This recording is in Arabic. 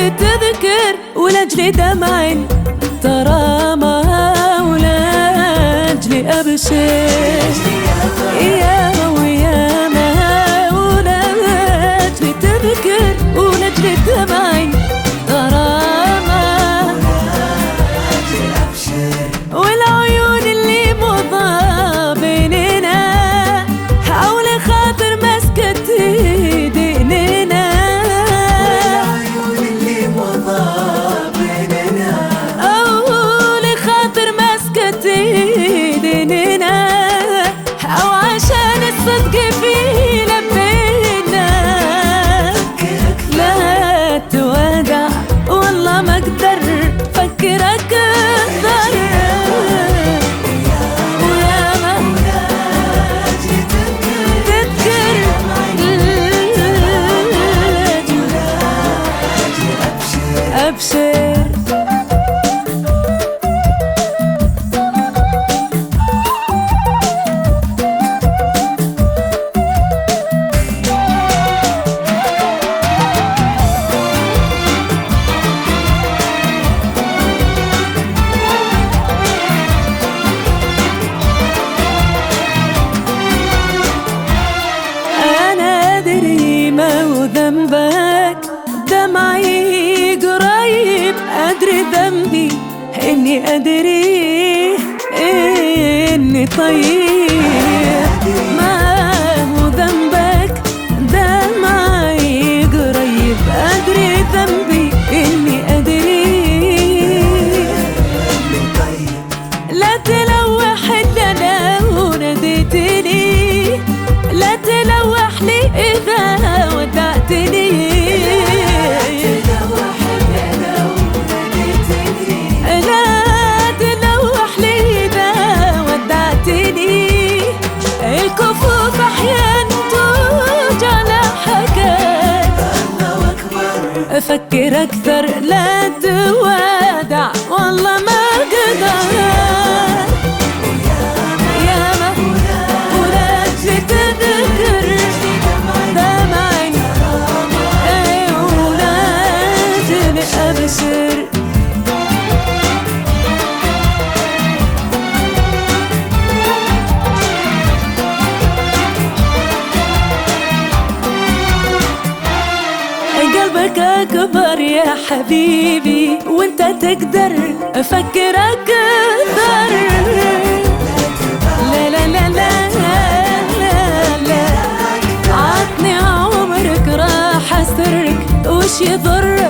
تذكر ولأجل دمع ترامى ولأجل أبشر ياما وياما ولأجل تذكر ولأجل دمع ترامى والعيون اللي مضى بيننا حول خاطر مسكت ايدينا والعيون اللي مضى بيننا حول خاطر مسكت ايدينا او عشان الصدق فيه لبينا لا تودع والله ما اقدر فكرك اقدر أبشر أنا أدري ما هو ذنبك دمعي قريب أدري ذنبي إني أدري إني طيب ما هو ذنبك دمعي قريب أدري ذنبي إني أدري لا تلوح إلا لو ناديتني لا تلوح لي إذا ودعتني الكفوف أحيان توجع لحكاك أفكر أكثر لا تودع والله ما أقدر ياما ولأجل تذكر دمعي ولأجل أبشر قلبك أكبر يا حبيبي وانت تقدر أفكرك أكثر لا لا لا لا لا لا عطني عمرك راح أسرك وش يضر